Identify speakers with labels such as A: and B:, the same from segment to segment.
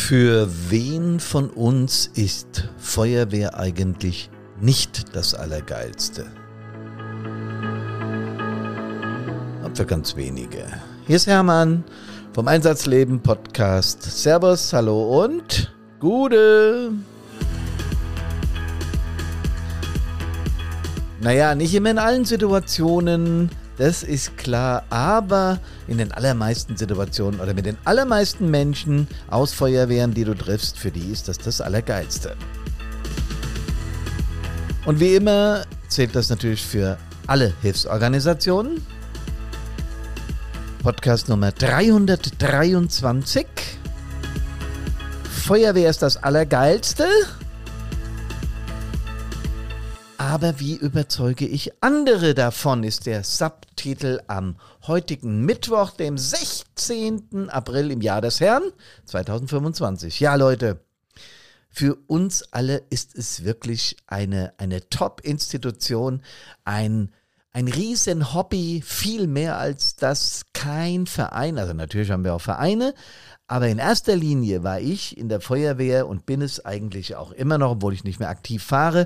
A: Für wen von uns ist Feuerwehr eigentlich nicht das Allergeilste? Und für ganz wenige. Hier ist Hermann vom Einsatzleben Podcast. Servus, hallo und Gude. Naja, nicht immer in allen Situationen, das ist klar, aber in den allermeisten Situationen oder mit den allermeisten Menschen aus Feuerwehren, die du triffst, für die ist das Allergeilste. Und wie immer zählt das natürlich für alle Hilfsorganisationen. Podcast Nummer 323. Feuerwehr ist das Allergeilste. Aber wie überzeuge ich andere davon, ist der Subtitel am heutigen Mittwoch, dem 16. April im Jahr des Herrn 2025. Ja, Leute, für uns alle ist es wirklich eine Top-Institution, ein Riesen-Hobby, viel mehr als das, kein Verein. Also natürlich haben wir auch Vereine, aber in erster Linie war ich in der Feuerwehr und bin es eigentlich auch immer noch, obwohl ich nicht mehr aktiv fahre,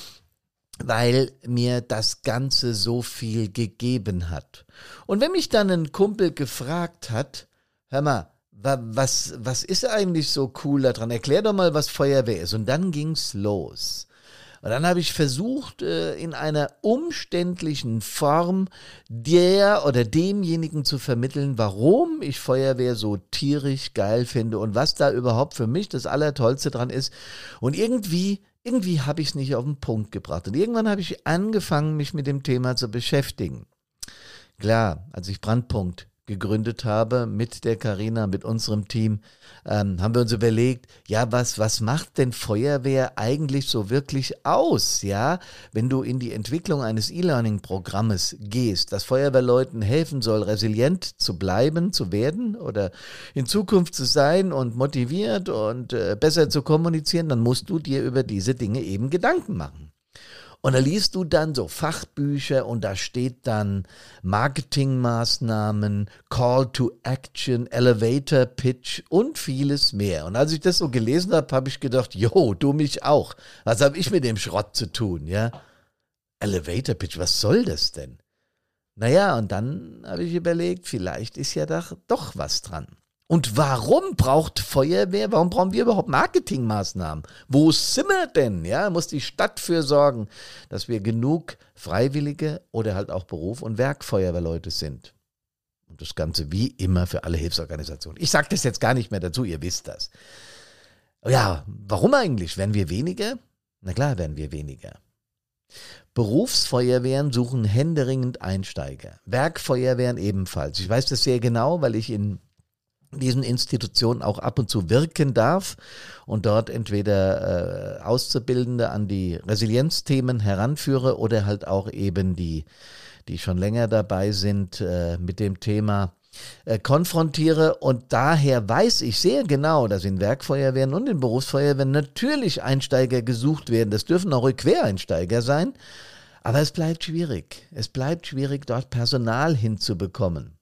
A: weil mir das Ganze so viel gegeben hat. Und wenn mich dann ein Kumpel gefragt hat, hör mal, was ist eigentlich so cool daran? Erklär doch mal, was Feuerwehr ist. Und dann ging's los. Und dann habe ich versucht, in einer umständlichen Form der oder demjenigen zu vermitteln, warum ich Feuerwehr so tierisch geil finde und was da überhaupt für mich das Allertollste dran ist. Und irgendwie habe ich es nicht auf den Punkt gebracht. Und irgendwann habe ich angefangen, mich mit dem Thema zu beschäftigen. Klar, als ich Brandpunkt gegründet habe mit der Carina, mit unserem Team, haben wir uns überlegt, ja, was macht denn Feuerwehr eigentlich so wirklich aus, ja, wenn du in die Entwicklung eines E-Learning-Programmes gehst, das Feuerwehrleuten helfen soll, resilient zu bleiben, zu werden oder in Zukunft zu sein und motiviert und besser zu kommunizieren, dann musst du dir über diese Dinge eben Gedanken machen. Und da liest du dann so Fachbücher und da steht dann Marketingmaßnahmen, Call to Action, Elevator Pitch und vieles mehr. Und als ich das so gelesen habe, habe ich gedacht, jo, du mich auch. Was habe ich mit dem Schrott zu tun, ja? Elevator Pitch, was soll das denn? Naja, und dann habe ich überlegt, vielleicht ist ja doch was dran. Und warum braucht Feuerwehr, warum brauchen wir überhaupt Marketingmaßnahmen? Wo sind wir denn? Ja, muss die Stadt für sorgen, dass wir genug Freiwillige oder halt auch Beruf- und Werkfeuerwehrleute sind. Und das Ganze wie immer für alle Hilfsorganisationen. Ich sage das jetzt gar nicht mehr dazu, ihr wisst das. Ja, warum eigentlich? Werden wir weniger? Na klar, werden wir weniger. Berufsfeuerwehren suchen händeringend Einsteiger. Werkfeuerwehren ebenfalls. Ich weiß das sehr genau, weil ich in diesen Institutionen auch ab und zu wirken darf und dort entweder Auszubildende an die Resilienzthemen heranführe oder halt auch eben die schon länger dabei sind, mit dem Thema konfrontiere. Und daher weiß ich sehr genau, dass in Werkfeuerwehren und in Berufsfeuerwehren natürlich Einsteiger gesucht werden. Das dürfen auch Quereinsteiger sein, aber es bleibt schwierig. Es bleibt schwierig, dort Personal hinzubekommen.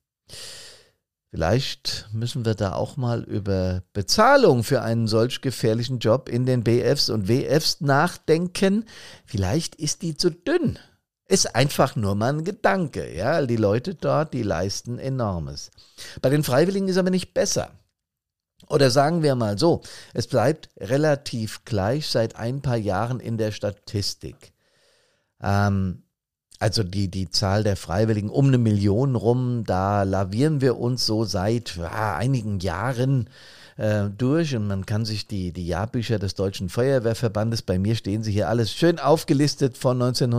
A: Vielleicht müssen wir da auch mal über Bezahlung für einen solch gefährlichen Job in den BFs und WFs nachdenken. Vielleicht ist die zu dünn. Ist einfach nur mal ein Gedanke. Ja, die Leute dort, die leisten Enormes. Bei den Freiwilligen ist aber nicht besser. Oder sagen wir mal so, es bleibt relativ gleich seit ein paar Jahren in der Statistik. Also die Zahl der Freiwilligen um 1 Million rum, da lavieren wir uns so seit einigen Jahren durch und man kann sich die Jahrbücher des Deutschen Feuerwehrverbandes, bei mir stehen sie hier alles schön aufgelistet von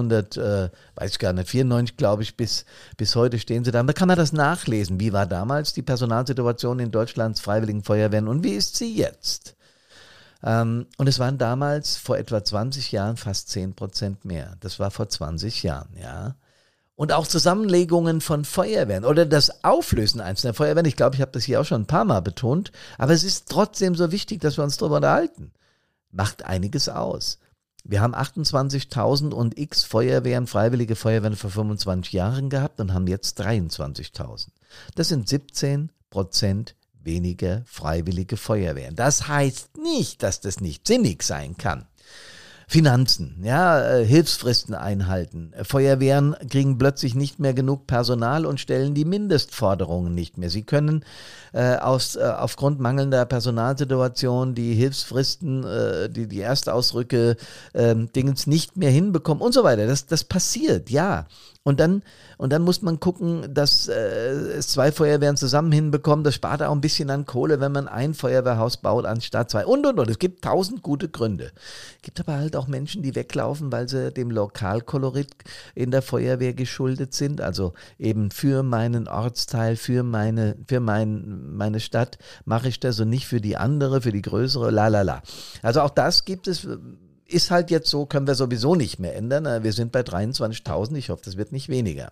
A: 1994, glaube ich, bis heute stehen sie da. Und da kann man das nachlesen. Wie war damals die Personalsituation in Deutschlands Freiwilligen Feuerwehren und wie ist sie jetzt? Und es waren damals vor etwa 20 Jahren fast 10% mehr. Das war vor 20 Jahren, ja. Und auch Zusammenlegungen von Feuerwehren oder das Auflösen einzelner Feuerwehren. Ich glaube, ich habe das hier auch schon ein paar Mal betont. Aber es ist trotzdem so wichtig, dass wir uns darüber unterhalten. Macht einiges aus. Wir haben 28.000 und x Feuerwehren, freiwillige Feuerwehren vor 25 Jahren gehabt und haben jetzt 23.000. Das sind 17% weniger freiwillige Feuerwehren. Das heißt nicht, dass das nicht sinnig sein kann. Finanzen, Hilfsfristen einhalten. Feuerwehren kriegen plötzlich nicht mehr genug Personal und stellen die Mindestforderungen nicht mehr. Sie können aufgrund mangelnder Personalsituation die Hilfsfristen, die Erstausrücke, Dingens nicht mehr hinbekommen und so weiter. Das passiert, ja. Und dann muss man gucken, dass es 2 Feuerwehren zusammen hinbekommen. Das spart auch ein bisschen an Kohle, wenn man ein Feuerwehrhaus baut anstatt 2. Und. Es gibt 1000 gute Gründe. Es gibt aber halt auch Menschen, die weglaufen, weil sie dem Lokalkolorit in der Feuerwehr geschuldet sind. Also eben für meinen Ortsteil, für meine Stadt mache ich das und nicht für die andere, für die größere, Also auch das gibt es. Ist halt jetzt so, können wir sowieso nicht mehr ändern. Wir sind bei 23.000, ich hoffe, das wird nicht weniger.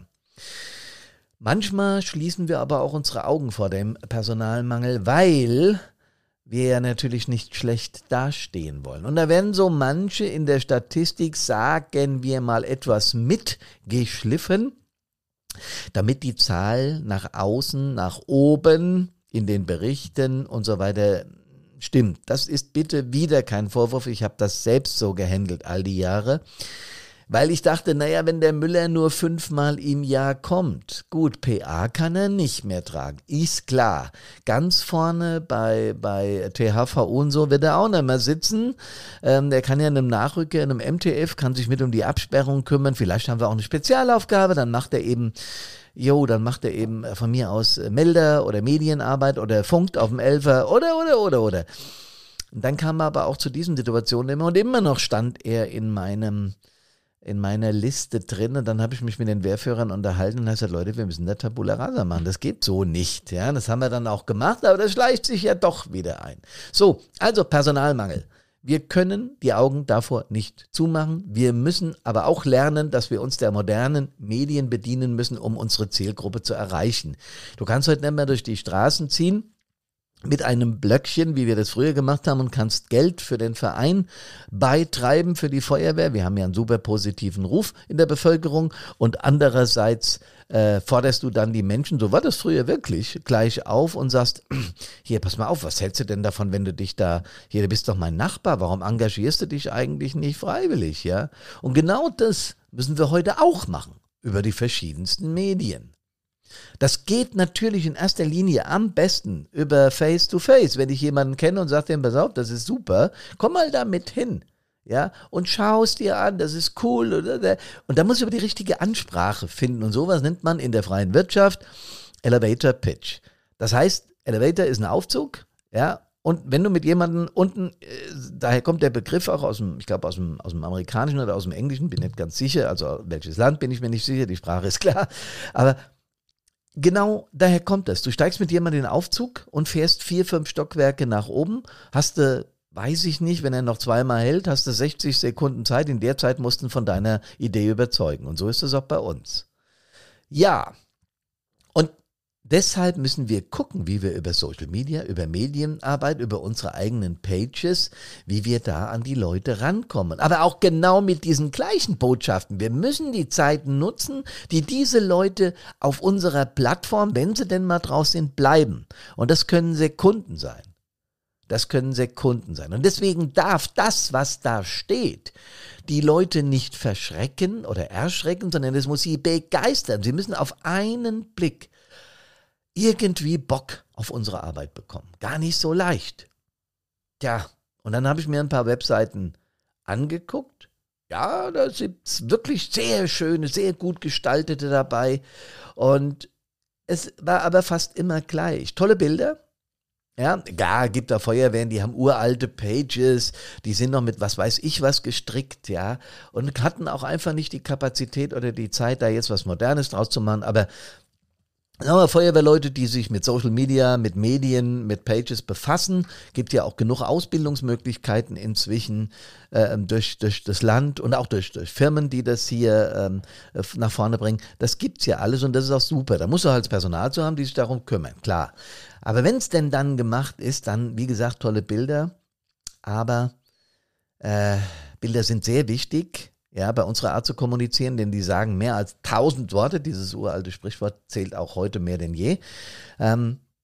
A: Manchmal schließen wir aber auch unsere Augen vor dem Personalmangel, weil wir ja natürlich nicht schlecht dastehen wollen. Und da werden so manche in der Statistik, sagen wir mal, etwas mitgeschliffen, damit die Zahl nach außen, nach oben in den Berichten und so weiter stimmt. Das ist bitte wieder kein Vorwurf. Ich habe das selbst so gehandelt all die Jahre, weil ich dachte, wenn der Müller nur 5-mal im Jahr kommt, gut, PA kann er nicht mehr tragen, ist klar. Ganz vorne bei THVU und so wird er auch nicht mehr sitzen. Der kann ja in einem Nachrücker, in einem MTF, kann sich mit um die Absperrung kümmern. Vielleicht haben wir auch eine Spezialaufgabe, dann macht er eben von mir aus Melder oder Medienarbeit oder funkt auf dem Elfer oder. Und dann kam er aber auch zu diesen Situationen und immer noch stand er in meiner Liste drin und dann habe ich mich mit den Wehrführern unterhalten und habe gesagt, Leute, wir müssen da Tabula Rasa machen, das geht so nicht. Ja, das haben wir dann auch gemacht, aber das schleicht sich ja doch wieder ein. So, also Personalmangel. Wir können die Augen davor nicht zumachen. Wir müssen aber auch lernen, dass wir uns der modernen Medien bedienen müssen, um unsere Zielgruppe zu erreichen. Du kannst heute nicht mehr durch die Straßen ziehen mit einem Blöckchen, wie wir das früher gemacht haben, und kannst Geld für den Verein beitreiben, für die Feuerwehr. Wir haben ja einen super positiven Ruf in der Bevölkerung und andererseits forderst du dann die Menschen, so war das früher wirklich, gleich auf und sagst, hier, pass mal auf, was hältst du denn davon, wenn du dich du bist doch mein Nachbar, warum engagierst du dich eigentlich nicht freiwillig, ja? Und genau das müssen wir heute auch machen, über die verschiedensten Medien. Das geht natürlich in erster Linie am besten über Face-to-Face. Wenn ich jemanden kenne und sage dem, pass auf, das ist super, komm mal da mit hin. Ja, und schau es dir an, das ist cool. Und da muss ich aber die richtige Ansprache finden. Und sowas nennt man in der freien Wirtschaft Elevator Pitch. Das heißt, Elevator ist ein Aufzug, ja, und wenn du mit jemandem unten, daher kommt der Begriff auch aus dem Amerikanischen oder aus dem Englischen, bin nicht ganz sicher, also welches Land bin ich mir nicht sicher, die Sprache ist klar, aber genau daher kommt das. Du steigst mit jemandem in den Aufzug und fährst 4, 5 Stockwerke nach oben, hast du, weiß ich nicht, wenn er noch 2-mal hält, hast du 60 Sekunden Zeit. In der Zeit musst du von deiner Idee überzeugen. Und so ist es auch bei uns. Ja, und deshalb müssen wir gucken, wie wir über Social Media, über Medienarbeit, über unsere eigenen Pages, wie wir da an die Leute rankommen. Aber auch genau mit diesen gleichen Botschaften. Wir müssen die Zeit nutzen, die diese Leute auf unserer Plattform, wenn sie denn mal draus sind, bleiben. Und das können Sekunden sein. Und deswegen darf das, was da steht, die Leute nicht verschrecken oder erschrecken, sondern es muss sie begeistern. Sie müssen auf einen Blick irgendwie Bock auf unsere Arbeit bekommen. Gar nicht so leicht. Tja, und dann habe ich mir ein paar Webseiten angeguckt. Ja, da sind wirklich sehr schöne, sehr gut gestaltete dabei. Und es war aber fast immer gleich. Tolle Bilder. Ja, gibt da Feuerwehren, die haben uralte Pages, die sind noch mit was weiß ich was gestrickt, ja, und hatten auch einfach nicht die Kapazität oder die Zeit, da jetzt was Modernes draus zu machen, aber Feuerwehrleute, die sich mit Social Media, mit Medien, mit Pages befassen, gibt ja auch genug Ausbildungsmöglichkeiten inzwischen durch das Land und auch durch Firmen, die das hier nach vorne bringen. Das gibt's ja alles und das ist auch super. Da musst du halt das Personal zu haben, die sich darum kümmern, klar. Aber wenn es denn dann gemacht ist, dann, wie gesagt, tolle Bilder, aber Bilder sind sehr wichtig. Ja, bei unserer Art zu kommunizieren, denn die sagen mehr als 1000 Worte. Dieses uralte Sprichwort zählt auch heute mehr denn je.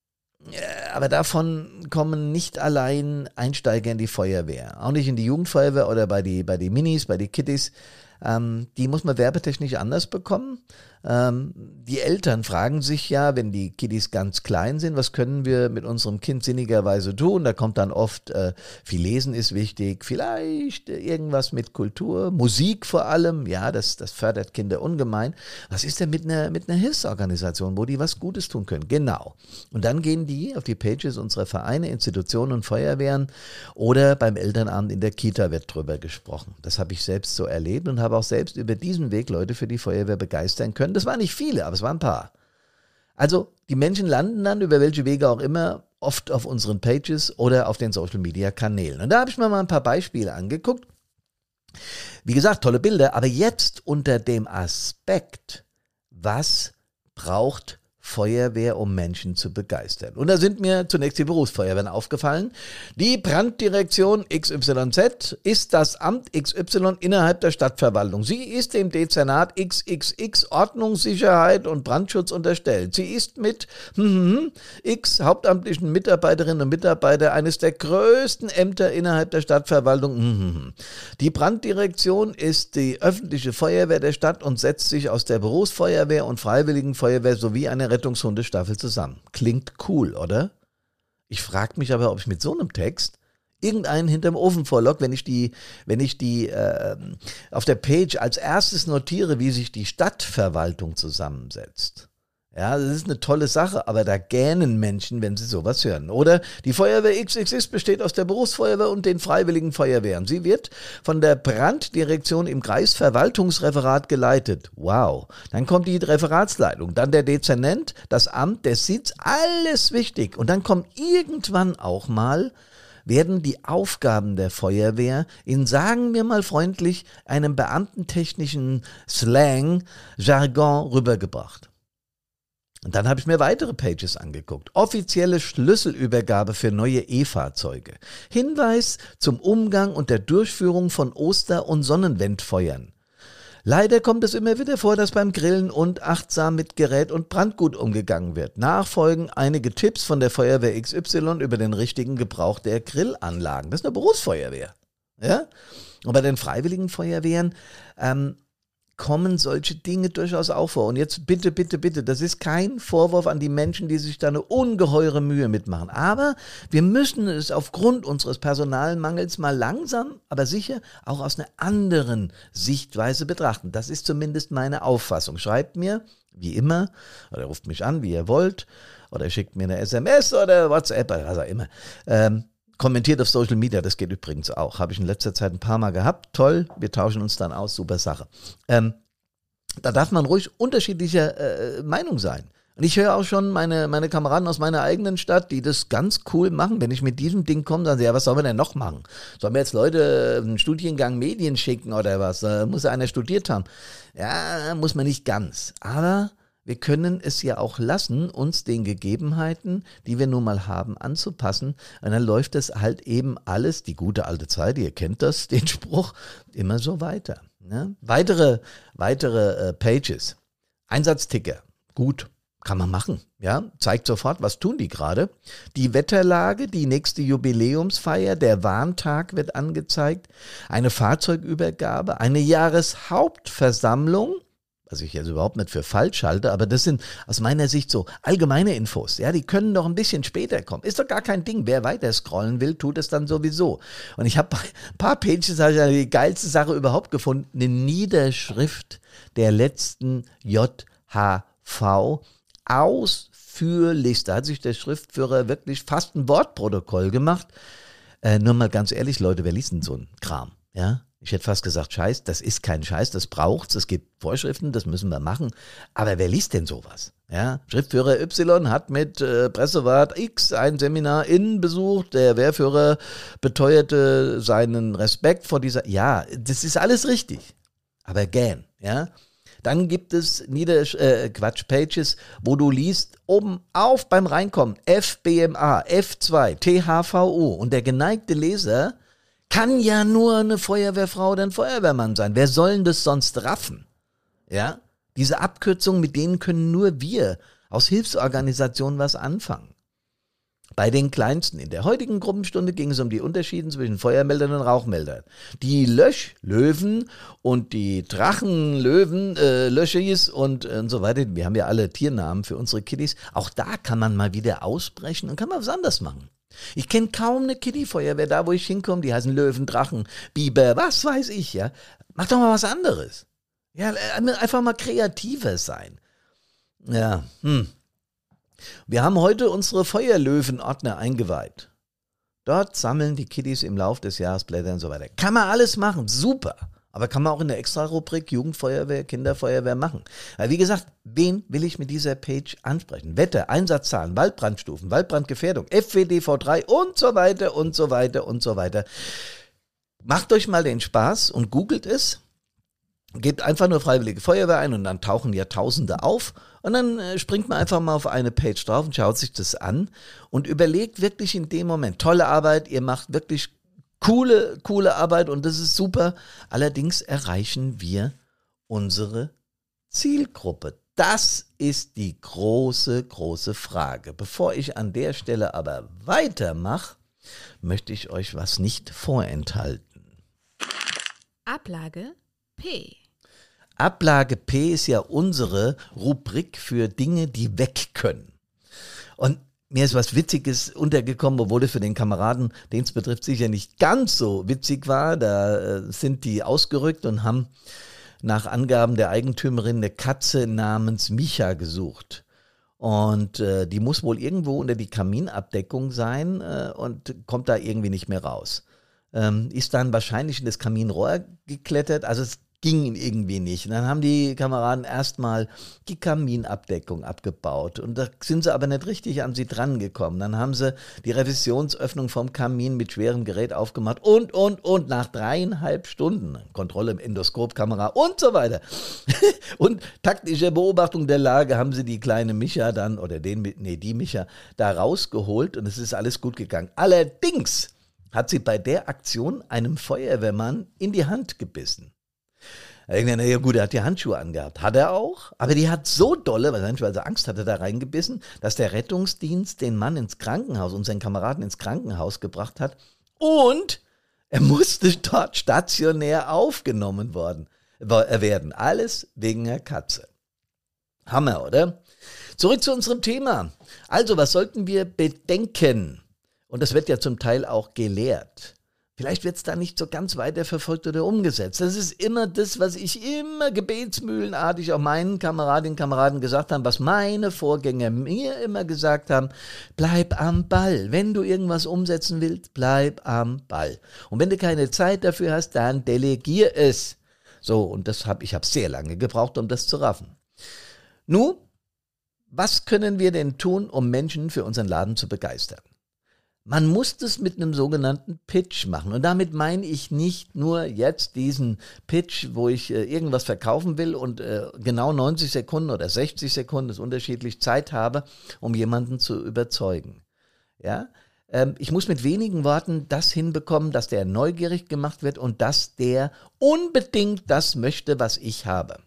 A: Aber davon kommen nicht allein Einsteiger in die Feuerwehr, auch nicht in die Jugendfeuerwehr oder bei die Minis, bei die Kiddies. Die muss man werbetechnisch anders bekommen. Die Eltern fragen sich ja, wenn die Kiddies ganz klein sind, was können wir mit unserem Kind sinnigerweise tun? Da kommt dann oft, viel Lesen ist wichtig, vielleicht irgendwas mit Kultur, Musik vor allem, ja, das fördert Kinder ungemein. Was ist denn mit einer Hilfsorganisation, wo die was Gutes tun können? Genau. Und dann gehen die auf die Pages unserer Vereine, Institutionen und Feuerwehren oder beim Elternabend in der Kita wird drüber gesprochen. Das habe ich selbst so erlebt und habe auch selbst über diesen Weg Leute für die Feuerwehr begeistern können. Das waren nicht viele, aber es waren ein paar. Also die Menschen landen dann, über welche Wege auch immer, oft auf unseren Pages oder auf den Social-Media-Kanälen. Und da habe ich mir mal ein paar Beispiele angeguckt. Wie gesagt, tolle Bilder, aber jetzt unter dem Aspekt, was braucht Feuerwehr, um Menschen zu begeistern. Und da sind mir zunächst die Berufsfeuerwehren aufgefallen. Die Branddirektion XYZ ist das Amt XY innerhalb der Stadtverwaltung. Sie ist dem Dezernat XXX Ordnung, Sicherheit und Brandschutz unterstellt. Sie ist mit X hauptamtlichen Mitarbeiterinnen und Mitarbeitern eines der größten Ämter innerhalb der Stadtverwaltung. Die Branddirektion ist die öffentliche Feuerwehr der Stadt und setzt sich aus der Berufsfeuerwehr und Freiwilligen Feuerwehr sowie einer Rettungshundestaffel zusammen. Klingt cool, oder? Ich frage mich aber, ob ich mit so einem Text irgendeinen hinterm Ofen vorlocke, wenn ich die auf der Page als erstes notiere, wie sich die Stadtverwaltung zusammensetzt. Ja, das ist eine tolle Sache, aber da gähnen Menschen, wenn sie sowas hören. Oder die Feuerwehr XXX besteht aus der Berufsfeuerwehr und den Freiwilligen Feuerwehren. Sie wird von der Branddirektion im Kreisverwaltungsreferat geleitet. Wow. Dann kommt die Referatsleitung, dann der Dezernent, das Amt, der Sitz, alles wichtig. Und dann kommt irgendwann auch mal, werden die Aufgaben der Feuerwehr in, sagen wir mal freundlich, einem beamtentechnischen Slang, Jargon rübergebracht. Und dann habe ich mir weitere Pages angeguckt. Offizielle Schlüsselübergabe für neue E-Fahrzeuge. Hinweis zum Umgang und der Durchführung von Oster- und Sonnenwendfeuern. Leider kommt es immer wieder vor, dass beim Grillen und achtsam mit Gerät und Brandgut umgegangen wird. Nachfolgen einige Tipps von der Feuerwehr XY über den richtigen Gebrauch der Grillanlagen. Das ist eine Berufsfeuerwehr. Ja? Und bei den Freiwilligen Feuerwehren kommen solche Dinge durchaus auch vor. Und jetzt bitte, das ist kein Vorwurf an die Menschen, die sich da eine ungeheure Mühe mitmachen. Aber wir müssen es aufgrund unseres Personalmangels mal langsam, aber sicher auch aus einer anderen Sichtweise betrachten. Das ist zumindest meine Auffassung. Schreibt mir, wie immer, oder ruft mich an, wie ihr wollt, oder schickt mir eine SMS oder WhatsApp, oder was auch immer. Kommentiert auf Social Media, das geht übrigens auch. Habe ich in letzter Zeit ein paar Mal gehabt. Toll, wir tauschen uns dann aus, super Sache. Da darf man ruhig unterschiedlicher Meinung sein. Und ich höre auch schon meine Kameraden aus meiner eigenen Stadt, die das ganz cool machen. Wenn ich mit diesem Ding komme, dann sagen sie, ja, was sollen wir denn noch machen? Sollen wir jetzt Leute einen Studiengang Medien schicken oder was? Muss ja einer studiert haben. Ja, muss man nicht ganz. Aber wir können es ja auch lassen, uns den Gegebenheiten, die wir nun mal haben, anzupassen. Und dann läuft das halt eben alles, die gute alte Zeit, ihr kennt das, den Spruch, immer so weiter. Ne? Weitere Pages. Einsatzticker. Gut, kann man machen. Ja? Zeigt sofort, was tun die gerade. Die Wetterlage, die nächste Jubiläumsfeier, der Warntag wird angezeigt. Eine Fahrzeugübergabe, eine Jahreshauptversammlung, was ich jetzt überhaupt nicht für falsch halte, aber das sind aus meiner Sicht so allgemeine Infos. Ja, die können noch ein bisschen später kommen. Ist doch gar kein Ding. Wer weiter scrollen will, tut es dann sowieso. Und ich habe ein paar Pages, habe ich die geilste Sache überhaupt gefunden, eine Niederschrift der letzten JHV ausführlichst. Da hat sich der Schriftführer wirklich fast ein Wortprotokoll gemacht. Nur mal ganz ehrlich, Leute, wer liest denn so einen Kram? Ja? Ich hätte fast gesagt, Scheiß, das ist kein Scheiß, das braucht's, es gibt Vorschriften, das müssen wir machen. Aber wer liest denn sowas? Ja, Schriftführer Y hat mit Pressewart X ein Seminar innen besucht, der Wehrführer beteuerte seinen Respekt vor dieser, ja, das ist alles richtig, aber gern, ja. Dann gibt es Pages, wo du liest, oben auf beim Reinkommen, FBMA, F2, THVO und der geneigte Leser kann ja nur eine Feuerwehrfrau oder ein Feuerwehrmann sein. Wer soll denn das sonst raffen? Ja, diese Abkürzungen, mit denen können nur wir aus Hilfsorganisationen was anfangen. Bei den Kleinsten in der heutigen Gruppenstunde ging es um die Unterschiede zwischen Feuermeldern und Rauchmeldern. Die Löschlöwen und die Drachenlöwen, Löschis und so weiter, wir haben ja alle Tiernamen für unsere Kiddies. Auch da kann man mal wieder ausbrechen und kann mal was anderes machen. Ich kenne kaum eine Kiddie-Feuerwehr, da wo ich hinkomme, die heißen Löwen, Drachen, Biber, was weiß ich, ja. Mach doch mal was anderes. Ja, einfach mal kreativer sein. Ja, Wir haben heute unsere Feuerlöwen-Ordner eingeweiht. Dort sammeln die Kiddies im Lauf des Jahres Blätter und so weiter. Kann man alles machen, super. Aber kann man auch in der Extra-Rubrik Jugendfeuerwehr, Kinderfeuerwehr machen. Weil wie gesagt, wen will ich mit dieser Page ansprechen? Wetter, Einsatzzahlen, Waldbrandstufen, Waldbrandgefährdung, FWDV3 und so weiter und so weiter und so weiter. Macht euch mal den Spaß und googelt es. Gebt einfach nur Freiwillige Feuerwehr ein und dann tauchen ja Tausende auf und dann springt man einfach mal auf eine Page drauf und schaut sich das an und überlegt wirklich in dem Moment, tolle Arbeit, ihr macht wirklich coole Arbeit und das ist super. Allerdings erreichen wir unsere Zielgruppe. Das ist die große Frage. Bevor ich an der Stelle aber weitermache, möchte ich euch was nicht vorenthalten.
B: Ablage P.
A: Ablage P ist ja unsere Rubrik für Dinge, die weg können. Und mir ist was Witziges untergekommen, obwohl es für den Kameraden, den es betrifft, sicher nicht ganz so witzig war. Da sind die ausgerückt und haben nach Angaben der Eigentümerin eine Katze namens Micha gesucht. Und die muss wohl irgendwo unter die Kaminabdeckung sein und kommt da irgendwie nicht mehr raus. Ist dann wahrscheinlich in das Kaminrohr geklettert, also es ging irgendwie nicht. Und dann haben die Kameraden erstmal die Kaminabdeckung abgebaut und da sind sie aber nicht richtig an sie dran gekommen. Dann haben sie die Revisionsöffnung vom Kamin mit schwerem Gerät aufgemacht und nach 3,5 Stunden Kontrolle im Endoskopkamera und so weiter und taktische Beobachtung der Lage haben sie die kleine Micha dann oder die Micha da rausgeholt und es ist alles gut gegangen. Allerdings hat sie bei der Aktion einem Feuerwehrmann in die Hand gebissen. Ja gut, er hat die Handschuhe angehabt. Hat er auch, aber die hat so dolle, weil sie Angst hatte, da reingebissen, dass der Rettungsdienst den Mann ins Krankenhaus und seinen Kameraden ins Krankenhaus gebracht hat und er musste dort stationär aufgenommen werden. Alles wegen der Katze. Hammer, oder? Zurück zu unserem Thema. Also, was sollten wir bedenken? Und das wird ja zum Teil auch gelehrt. Vielleicht wird es da nicht so ganz weiterverfolgt oder umgesetzt. Das ist immer das, was ich immer gebetsmühlenartig auch meinen Kameradinnen und Kameraden gesagt habe, was meine Vorgänger mir immer gesagt haben, bleib am Ball. Wenn du irgendwas umsetzen willst, bleib am Ball. Und wenn du keine Zeit dafür hast, dann delegier es. So, und ich habe sehr lange gebraucht, um das zu raffen. Nun, was können wir denn tun, um Menschen für unseren Laden zu begeistern? Man muss das mit einem sogenannten Pitch machen. Und damit meine ich nicht nur jetzt diesen Pitch, wo ich irgendwas verkaufen will und genau 90 Sekunden oder 60 Sekunden, das ist unterschiedlich, Zeit habe, um jemanden zu überzeugen. Ja? Ich muss mit wenigen Worten das hinbekommen, dass der neugierig gemacht wird und dass der unbedingt das möchte, was ich habe.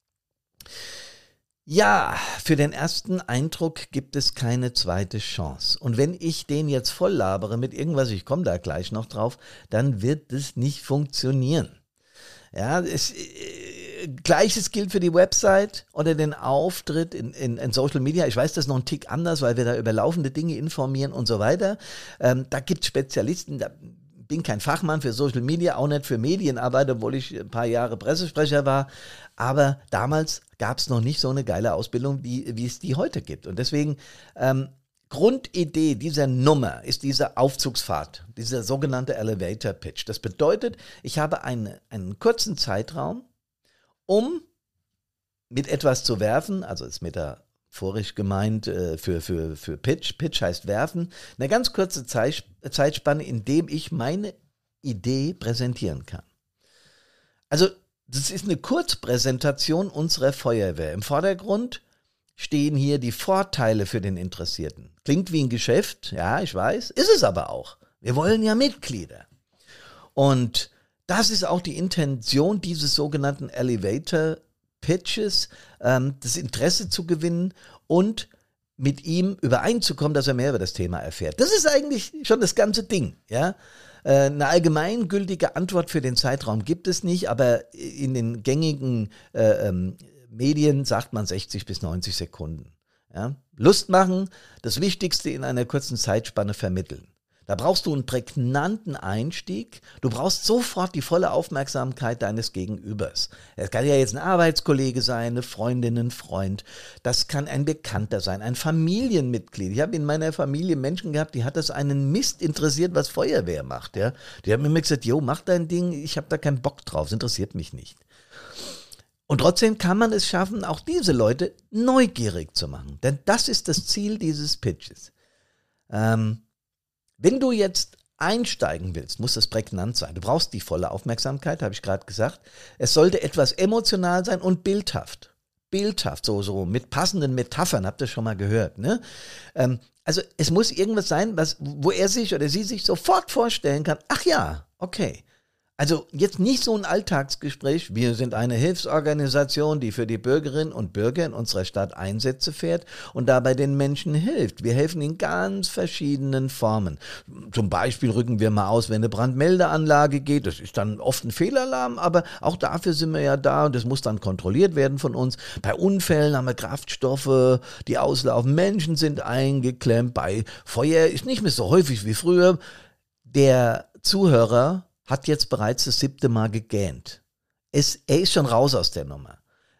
A: Ja, für den ersten Eindruck gibt es keine zweite Chance. Und wenn ich den jetzt voll labere mit irgendwas, ich komme da gleich noch drauf, dann wird es nicht funktionieren. Ja, Gleiches gilt für die Website oder den Auftritt in Social Media. Ich weiß, das ist noch ein Tick anders, weil wir da über laufende Dinge informieren und so weiter. Da gibt es Spezialisten, bin kein Fachmann für Social Media, auch nicht für Medienarbeit, obwohl ich ein paar Jahre Pressesprecher war. Aber damals gab es noch nicht so eine geile Ausbildung, wie es die heute gibt. Und deswegen, Grundidee dieser Nummer ist diese Aufzugsfahrt, dieser sogenannte Elevator Pitch. Das bedeutet, ich habe einen kurzen Zeitraum, um mit etwas zu werfen, also ist metaphorisch gemeint für Pitch. Pitch heißt werfen. Eine ganz kurze Zeitspanne, in dem ich meine Idee präsentieren kann. Also das ist eine Kurzpräsentation unserer Feuerwehr. Im Vordergrund stehen hier die Vorteile für den Interessierten. Klingt wie ein Geschäft, ja, ich weiß, ist es aber auch. Wir wollen ja Mitglieder. Und das ist auch die Intention dieses sogenannten Elevator Pitches, das Interesse zu gewinnen und mit ihm übereinzukommen, dass er mehr über das Thema erfährt. Das ist eigentlich schon das ganze Ding, ja. Eine allgemeingültige Antwort für den Zeitraum gibt es nicht, aber in den gängigen Medien sagt man 60 bis 90 Sekunden. Ja? Lust machen, das Wichtigste in einer kurzen Zeitspanne vermitteln. Da brauchst du einen prägnanten Einstieg. Du brauchst sofort die volle Aufmerksamkeit deines Gegenübers. Es kann ja jetzt ein Arbeitskollege sein, eine Freundin, ein Freund. Das kann ein Bekannter sein, ein Familienmitglied. Ich habe in meiner Familie Menschen gehabt, die hat das einen Mist interessiert, was Feuerwehr macht. Ja? Die haben mir immer gesagt, jo, mach dein Ding, ich habe da keinen Bock drauf, es interessiert mich nicht. Und trotzdem kann man es schaffen, auch diese Leute neugierig zu machen. Denn das ist das Ziel dieses Pitches. Wenn du jetzt einsteigen willst, muss das prägnant sein. Du brauchst die volle Aufmerksamkeit, habe ich gerade gesagt. Es sollte etwas emotional sein und bildhaft. Bildhaft, so mit passenden Metaphern, habt ihr schon mal gehört, ne? Also es muss irgendwas sein, wo er sich oder sie sich sofort vorstellen kann, ach ja, okay. Also jetzt nicht so ein Alltagsgespräch, wir sind eine Hilfsorganisation, die für die Bürgerinnen und Bürger in unserer Stadt Einsätze fährt und dabei den Menschen hilft. Wir helfen in ganz verschiedenen Formen. Zum Beispiel rücken wir mal aus, wenn eine Brandmeldeanlage geht. Das ist dann oft ein Fehlalarm, aber auch dafür sind wir ja da und das muss dann kontrolliert werden von uns. Bei Unfällen haben wir Kraftstoffe, die auslaufen. Menschen sind eingeklemmt. Bei Feuer ist nicht mehr so häufig wie früher. Der Zuhörer hat jetzt bereits das 7. Mal gegähnt. Er ist schon raus aus der Nummer.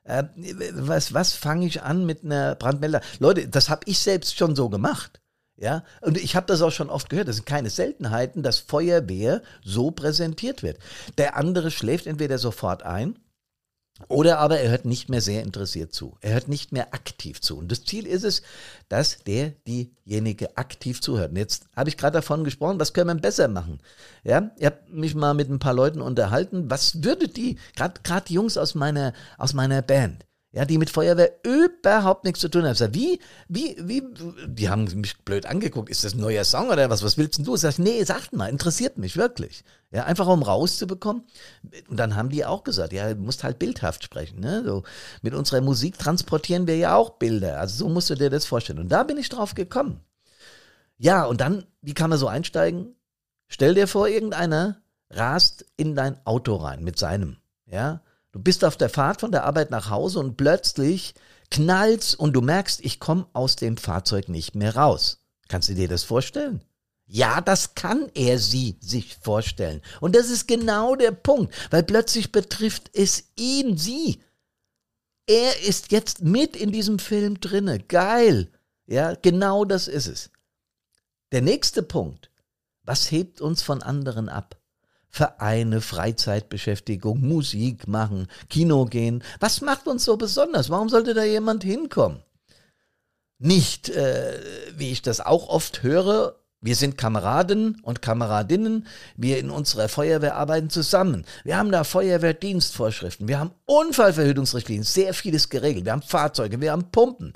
A: Was fange ich an mit einer Brandmelder? Leute, das habe ich selbst schon so gemacht. Ja? Und ich habe das auch schon oft gehört. Das sind keine Seltenheiten, dass Feuerwehr so präsentiert wird. Der andere schläft entweder sofort ein oder aber er hört nicht mehr sehr interessiert zu. Er hört nicht mehr aktiv zu. Und das Ziel ist es, dass diejenige aktiv zuhört. Und jetzt habe ich gerade davon gesprochen, was können wir besser machen? Ja, ich habe mich mal mit ein paar Leuten unterhalten. Was würde die, gerade die Jungs aus meiner Band, ja, die mit Feuerwehr überhaupt nichts zu tun haben. Ich sag, wie, die haben mich blöd angeguckt, ist das ein neuer Song oder was willst denn du? Ich sag, nee, sagt mal, interessiert mich wirklich. Ja, einfach um rauszubekommen. Und dann haben die auch gesagt, ja, du musst halt bildhaft sprechen. Ne? So, mit unserer Musik transportieren wir ja auch Bilder. Also so musst du dir das vorstellen. Und da bin ich drauf gekommen. Ja, und dann, wie kann man so einsteigen? Stell dir vor, irgendeiner rast in dein Auto rein mit seinem, ja. Du bist auf der Fahrt von der Arbeit nach Hause und plötzlich knallt's und du merkst, ich komme aus dem Fahrzeug nicht mehr raus. Kannst du dir das vorstellen? Ja, das kann er sie sich vorstellen. Und das ist genau der Punkt, weil plötzlich betrifft es ihn, sie. Er ist jetzt mit in diesem Film drinne. Geil. Ja, genau das ist es. Der nächste Punkt. Was hebt uns von anderen ab? Vereine, Freizeitbeschäftigung, Musik machen, Kino gehen. Was macht uns so besonders? Warum sollte da jemand hinkommen? Nicht, wie ich das auch oft höre, wir sind Kameraden und Kameradinnen, wir in unserer Feuerwehr arbeiten zusammen. Wir haben da Feuerwehrdienstvorschriften, wir haben Unfallverhütungsrichtlinien, sehr vieles geregelt. Wir haben Fahrzeuge, wir haben Pumpen.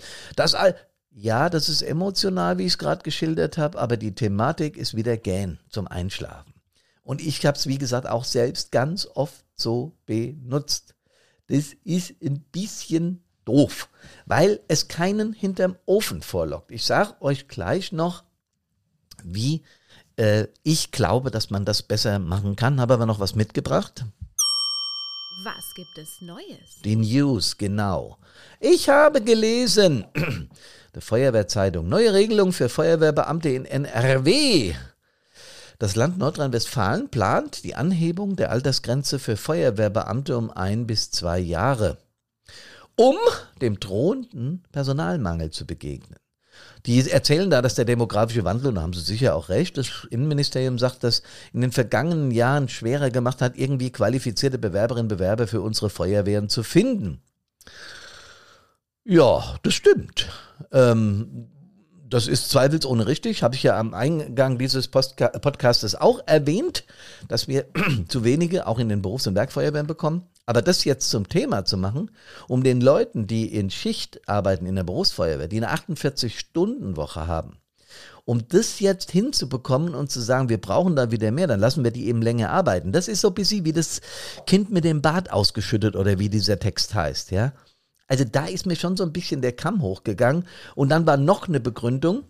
A: Ja, das ist emotional, wie ich es gerade geschildert habe, aber die Thematik ist wieder Gähn zum Einschlafen. Und ich habe es, wie gesagt, auch selbst ganz oft so benutzt. Das ist ein bisschen doof, weil es keinen hinterm Ofen vorlockt. Ich sage euch gleich noch, wie ich glaube, dass man das besser machen kann. Habe aber noch was mitgebracht.
B: Was gibt es Neues?
A: Die News, genau. Ich habe gelesen, der Feuerwehrzeitung, neue Regelung für Feuerwehrbeamte in NRW. Das Land Nordrhein-Westfalen plant die Anhebung der Altersgrenze für Feuerwehrbeamte um 1 bis 2 Jahre, um dem drohenden Personalmangel zu begegnen. Die erzählen da, dass der demografische Wandel, und da haben sie sicher auch recht, das Innenministerium sagt, dass in den vergangenen Jahren schwerer gemacht hat, irgendwie qualifizierte Bewerberinnen und Bewerber für unsere Feuerwehren zu finden. Ja, das stimmt. Das ist zweifelsohne richtig, habe ich ja am Eingang dieses Podcastes auch erwähnt, dass wir zu wenige auch in den Berufs- und Werkfeuerwehren bekommen. Aber das jetzt zum Thema zu machen, um den Leuten, die in Schicht arbeiten in der Berufsfeuerwehr, die eine 48-Stunden-Woche haben, um das jetzt hinzubekommen und zu sagen, wir brauchen da wieder mehr, dann lassen wir die eben länger arbeiten. Das ist so ein bisschen wie das Kind mit dem Bart ausgeschüttet oder wie dieser Text heißt, ja. Also da ist mir schon so ein bisschen der Kamm hochgegangen. Und dann war noch eine Begründung.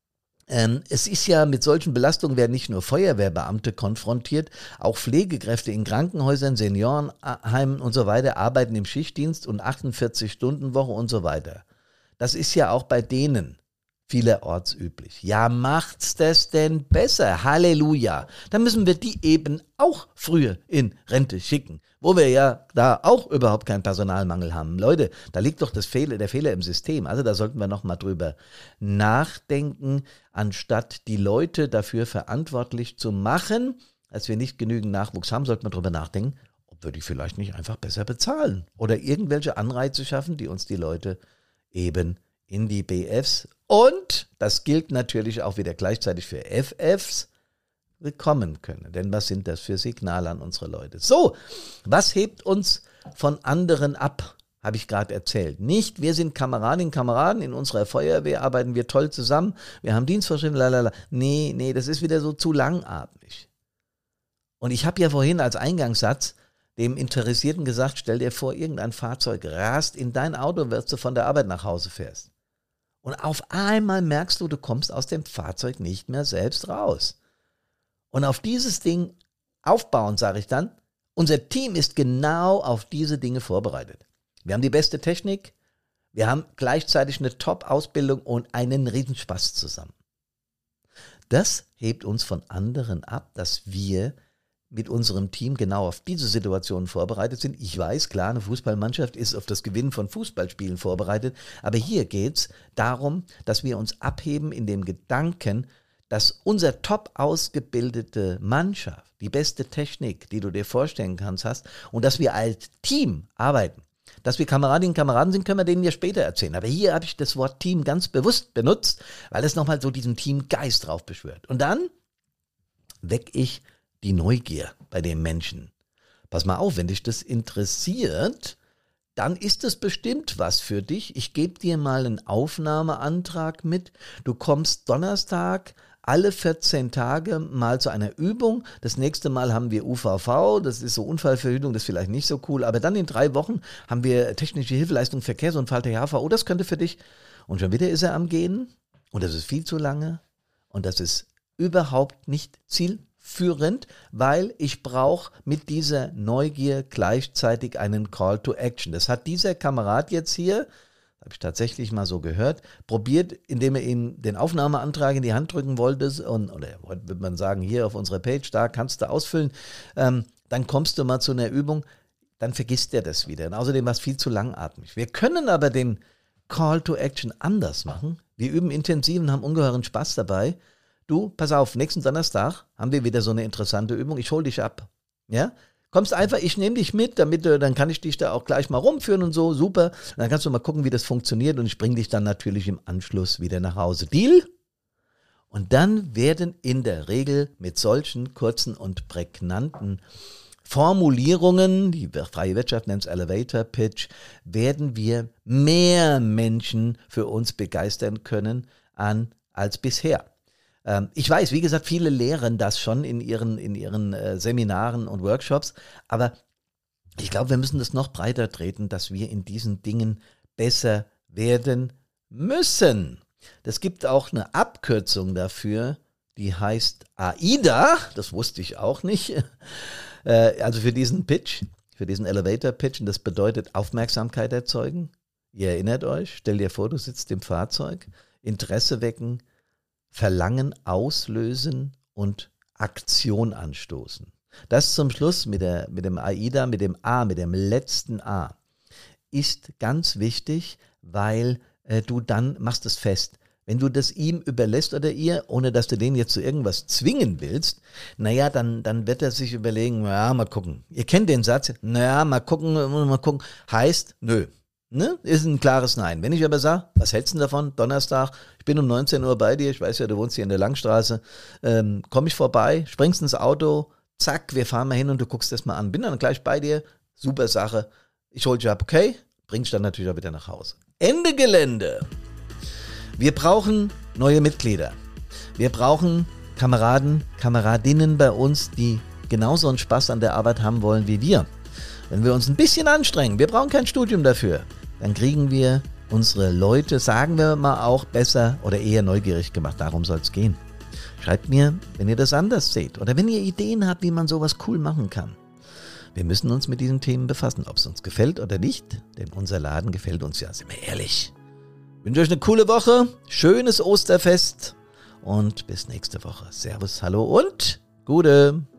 A: Es ist ja mit solchen Belastungen werden nicht nur Feuerwehrbeamte konfrontiert, auch Pflegekräfte in Krankenhäusern, Seniorenheimen und so weiter arbeiten im Schichtdienst und 48-Stunden-Woche und so weiter. Das ist ja auch bei denen vielerorts üblich. Ja, macht's das denn besser? Halleluja. Dann müssen wir die eben auch früher in Rente schicken, wo wir ja da auch überhaupt keinen Personalmangel haben. Leute, da liegt doch der Fehler im System. Also da sollten wir nochmal drüber nachdenken, anstatt die Leute dafür verantwortlich zu machen, als wir nicht genügend Nachwuchs haben, sollten wir drüber nachdenken, ob wir die vielleicht nicht einfach besser bezahlen oder irgendwelche Anreize schaffen, die uns die Leute eben in die BFs und, das gilt natürlich auch wieder gleichzeitig für FFs, bekommen können. Denn was sind das für Signale an unsere Leute? So, was hebt uns von anderen ab, habe ich gerade erzählt. Nicht, wir sind Kameradinnen und Kameraden, in unserer Feuerwehr arbeiten wir toll zusammen, wir haben Dienstvorschriften, lalala. Nee, das ist wieder so zu langatmig. Und ich habe ja vorhin als Eingangssatz dem Interessierten gesagt, stell dir vor, irgendein Fahrzeug rast in dein Auto, während du von der Arbeit nach Hause fährst. Und auf einmal merkst du, du kommst aus dem Fahrzeug nicht mehr selbst raus. Und auf dieses Ding aufbauen, sage ich dann, unser Team ist genau auf diese Dinge vorbereitet. Wir haben die beste Technik, wir haben gleichzeitig eine Top-Ausbildung und einen Riesenspaß zusammen. Das hebt uns von anderen ab, dass wir mit unserem Team genau auf diese Situation vorbereitet sind. Ich weiß, klar, eine Fußballmannschaft ist auf das Gewinnen von Fußballspielen vorbereitet, aber hier geht es darum, dass wir uns abheben in dem Gedanken, dass unser top ausgebildete Mannschaft die beste Technik, die du dir vorstellen kannst, hast und dass wir als Team arbeiten. Dass wir Kameradinnen und Kameraden sind, können wir denen ja später erzählen. Aber hier habe ich das Wort Team ganz bewusst benutzt, weil es nochmal so diesen Teamgeist drauf beschwört. Und dann weck ich die Neugier bei den Menschen. Pass mal auf, wenn dich das interessiert, dann ist es bestimmt was für dich. Ich gebe dir mal einen Aufnahmeantrag mit. Du kommst Donnerstag alle 14 Tage mal zu einer Übung. Das nächste Mal haben wir UVV, das ist so Unfallverhütung, das ist vielleicht nicht so cool. Aber dann in 3 Wochen haben wir technische Hilfeleistung, Verkehrsunfall, THV. Das könnte für dich. Und schon wieder ist er am Gehen. Und das ist viel zu lange. Und das ist überhaupt nicht zielführend, weil ich brauche mit dieser Neugier gleichzeitig einen Call to Action. Das hat dieser Kamerad jetzt hier, habe ich tatsächlich mal so gehört, probiert, indem er ihm den Aufnahmeantrag in die Hand drücken wollte oder würde man sagen, hier auf unserer Page, da kannst du ausfüllen, dann kommst du mal zu einer Übung, dann vergisst er das wieder. Und außerdem war es viel zu langatmig. Wir können aber den Call to Action anders machen. Wir üben intensiv und haben ungeheuren Spaß dabei. Du, pass auf, nächsten Donnerstag haben wir wieder so eine interessante Übung. Ich hole dich ab. Ja? Kommst einfach, ich nehme dich mit, dann kann ich dich da auch gleich mal rumführen und so, super. Und dann kannst du mal gucken, wie das funktioniert und ich bringe dich dann natürlich im Anschluss wieder nach Hause. Deal? Und dann werden in der Regel mit solchen kurzen und prägnanten Formulierungen, die freie Wirtschaft nennt es Elevator Pitch, werden wir mehr Menschen für uns begeistern können als bisher. Ich weiß, wie gesagt, viele lehren das schon in ihren Seminaren und Workshops, aber ich glaube, wir müssen das noch breiter treten, dass wir in diesen Dingen besser werden müssen. Das gibt auch eine Abkürzung dafür, die heißt AIDA, das wusste ich auch nicht, also für diesen Pitch, für diesen Elevator Pitch, und das bedeutet Aufmerksamkeit erzeugen. Ihr erinnert euch, stell dir vor, du sitzt im Fahrzeug, Interesse wecken, Verlangen auslösen und Aktion anstoßen. Das zum Schluss mit dem AIDA, mit dem A, mit dem letzten A, ist ganz wichtig, weil du dann machst es fest. Wenn du das ihm überlässt oder ihr, ohne dass du den jetzt zu irgendwas zwingen willst, naja, dann wird er sich überlegen, naja, mal gucken. Ihr kennt den Satz, naja, mal gucken, heißt, nö. Ne? Ist ein klares Nein. Wenn ich aber sage, was hältst du davon? Donnerstag, ich bin um 19 Uhr bei dir, ich weiß ja, du wohnst hier in der Langstraße, komme ich vorbei, springst ins Auto, zack, wir fahren mal hin und du guckst das mal an. Bin dann gleich bei dir, super Sache, ich hol dich ab, okay? Bringst dann natürlich auch wieder nach Hause. Ende Gelände. Wir brauchen neue Mitglieder. Wir brauchen Kameraden, Kameradinnen bei uns, die genauso einen Spaß an der Arbeit haben wollen wie wir. Wenn wir uns ein bisschen anstrengen, wir brauchen kein Studium dafür. dann kriegen wir unsere Leute, sagen wir mal, auch besser oder eher neugierig gemacht. Darum soll es gehen. Schreibt mir, wenn ihr das anders seht oder wenn ihr Ideen habt, wie man sowas cool machen kann. Wir müssen uns mit diesen Themen befassen, ob es uns gefällt oder nicht, denn unser Laden gefällt uns ja, sind wir ehrlich. Ich wünsche euch eine coole Woche, schönes Osterfest und bis nächste Woche. Servus, hallo und Gute.